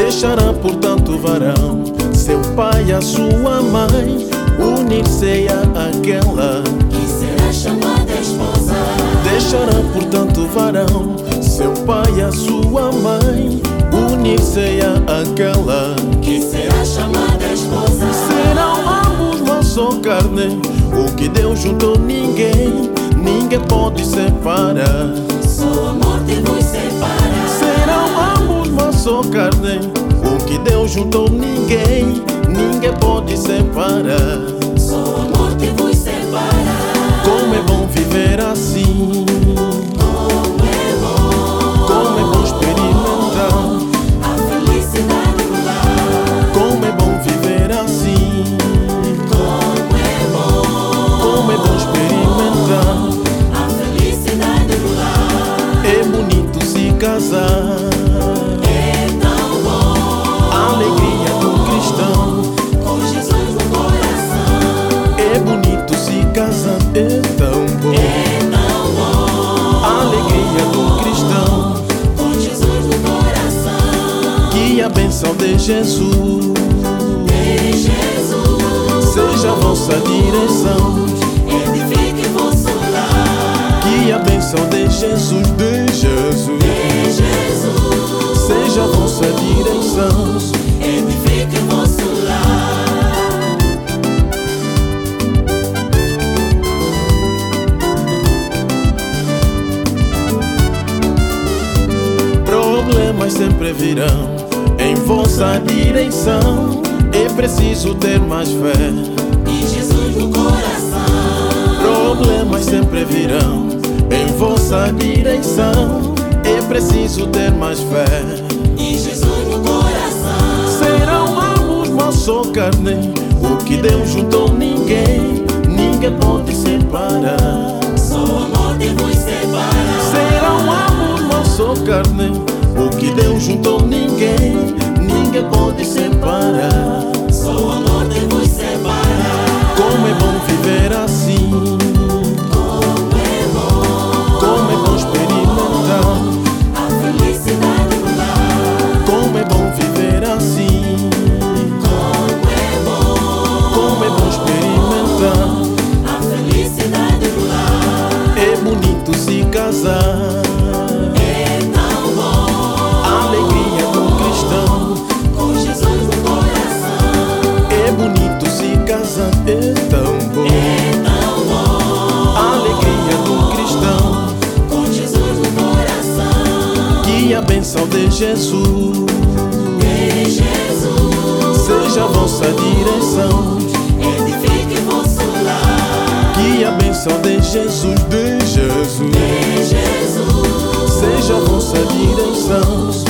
Deixará, portanto, o varão, seu pai e a sua mãe, unir-se àquela que será chamada esposa. Deixará, portanto, o varão, seu pai e a sua mãe, unir-se àquela que será chamada esposa. Serão ambos uma só carne, o que Deus juntou ninguém pode separar. Só a morte vos separa. Serão ambos uma só carne, o que Deus juntou ninguém pode separar. Só a morte vos separa. Como é bom viver assim. Como é bom experimentar a felicidade do lar. Como é bom viver assim. Como é bom experimentar a felicidade do lar. É bonito se casar. É tão bom A alegria do cristão com Jesus no coração. É bonito se casar. É tão bom É tão bom A alegria do cristão com Jesus no coração. Que a bênção de Jesus De Jesus seja a vossa direção. edifique vosso lar. Que a bênção de Jesus De Jesus seja a vossa direção. edifique vosso lar. Problemas sempre virão em vossa direção. É preciso ter mais fé. E Jesus no coração. Problemas sempre virão em vossa direção. É preciso ter mais fé. E Jesus no coração. Serão ambos uma só carne, o que Deus juntou ninguém pode separar. Só a morte vos separa. Serão ambos uma só carne, o que Deus juntou ninguém pode separar. Só a morte vos separa. Como é bom viver assim. Como é bom experimentar A felicidade do lar. Como é bom viver assim. Como é bom experimentar A felicidade do lar. É bonito se casar. É tão bom A alegria do cristão com Jesus no coração. É bonito se casar. É tão bom É tão bom A alegria do cristão com Jesus no coração. Que a bênção de Jesus De Jesus seja a vossa direção. edifique vosso lar. Que a bênção de Jesus De Jesus seja a vossa direção.